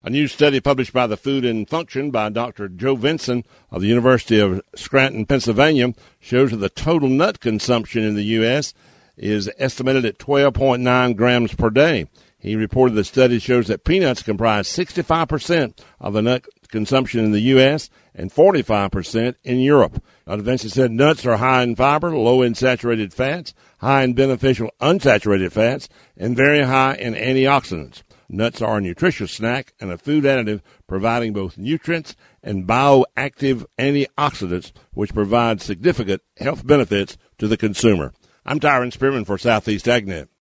A new study published by the Food and Function by Dr. Joe Vinson of the University of Scranton, Pennsylvania, shows that the total nut consumption in the U.S. is estimated at 12.9 grams per day. He reported the study shows that peanuts comprise 65% of the nut consumption in the U.S. and 45% in Europe. Dr. Vinson said nuts are high in fiber, low in saturated fats, high in beneficial unsaturated fats, and very high in antioxidants. Nuts are a nutritious snack and a food additive providing both nutrients and bioactive antioxidants, which provide significant health benefits to the consumer. I'm Tyron Spearman for Southeast AgNet.